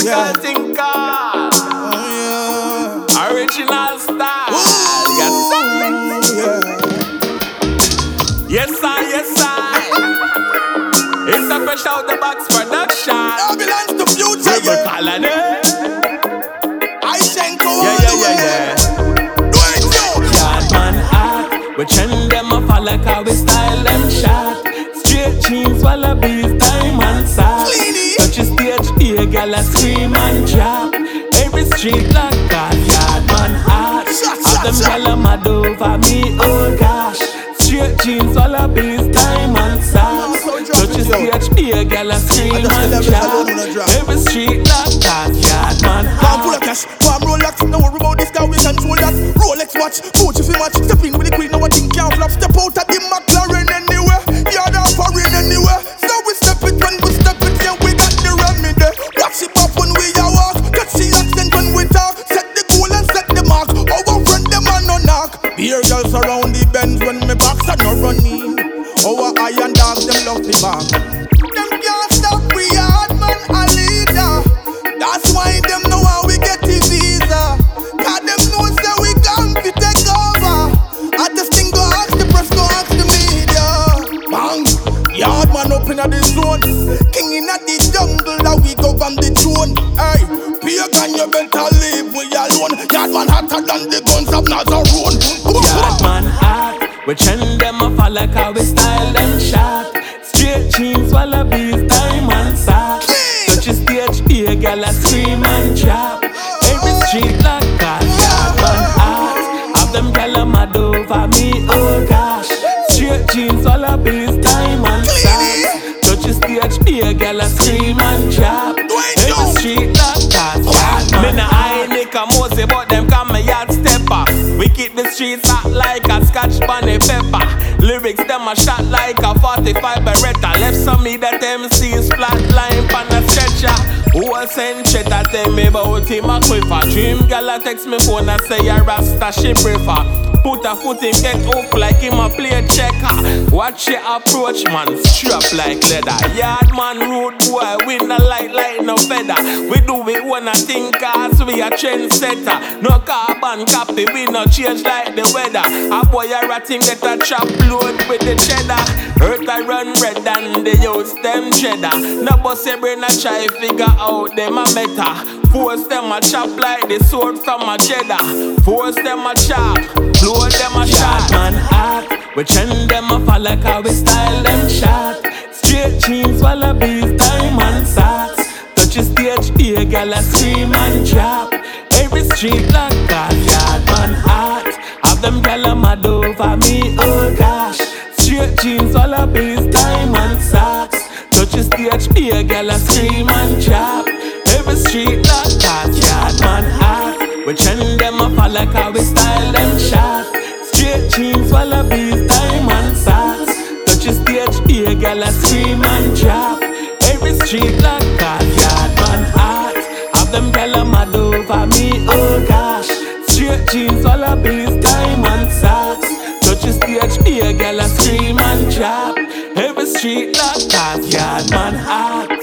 girl think of. Original style. Yes, sir. It's a fresh out the box production. Ambulance to future, yeah. I shank go all the way. Do it, yo. Yard man art. We trend them up all like how we style them shot. Straight jeans, wallabies, diamond socks. Touch a stage, here, gal a scream and drop. Every street like that, yard man art. Have them gal a mad over me, oh gosh. Straight jeans, wallabies, diamond socks. Touch a stage, here, gal a scream and drop. Every street like that, yard man Can't pull a art. cash, warm Rolex. No worry about this guy, we control that. Rolex watch, Gucci fi match. Step in with the queen, now I think can't flop. Step out of the McLaren anywhere. Yard or foreign anywhere. So we step it when we step it, yeah, we got the remedy. Watch it pop when we a walk. Catch the accent when we talk. Set the goal and set the mark. Our friend them a no knock. Beer girls around the bends when me box and no running. Our iron dogs them love the back. Them can't stop we hard man a leader. That's why them know how we get the visa. Cause them know say we come to take over. I just think go ask the press, go ask the media. Bang, yard man up in the zone. King in the jungle, now we go from the throne. Hey, pagan you better leave we alone. Yard man hotter than the guns of Nazarone. Yard man art. We trend them up all like how we style them shot. Straight jeans, wallabies, diamond socks. Touch a stage, here, gal a scream and drop. Every street like that, yard man art. Have them gal a mad over me, oh gosh. Straight jeans, wallabies, diamond socks. Touch a stage, here, gal a scream and drop. Every street like that, yard man. Me nah I Nick a Mosey, but them come a yard stepper. We keep the streets hot like a Scotch bunny pepper. Lyrics them a shot like a 45 Beretta. Left some me that MC's flat line pan a stretcher. Who a send cheddar tell me about him a quiver. Dream gal a text me phone and say a rasta she prefer. Put a foot in get up like him a play checker. Watch your approach man, strap like leather. Yard man rude boy, we no like no feather. We do it when I think cause we a trendsetter. No carbon copy, we no change like the weather. A boy a ratting get a chop load with the cheddar. Earth I run red and they use them cheddar. No boss a brain a try figure out them a better. Force them a chop like the sword from a cheddar. Force them a chop, blow them a shot. Man art, we trend them up all like how we style them shot. Straight jeans, wallabies, diamond socks. Touch a stage, here, gal a scream and drop. Every street like that, yard man art. Have them gal a mad over me, oh gosh. Straight jeans, wallabies, diamond socks. Touch a stage, here, gal a scream and drop. Every street like that, yard man art. We trend them up all like how we style them shot. Straight jeans, wallabies, diamond socks. Touch a stage, here, gal a scream and drop. Every street like that, yard man art. Have them gal a mad over me, oh gosh. Straight jeans, wallabies, diamond socks. Touch a stage, here, gal a scream and drop. Every street like that, yard man art.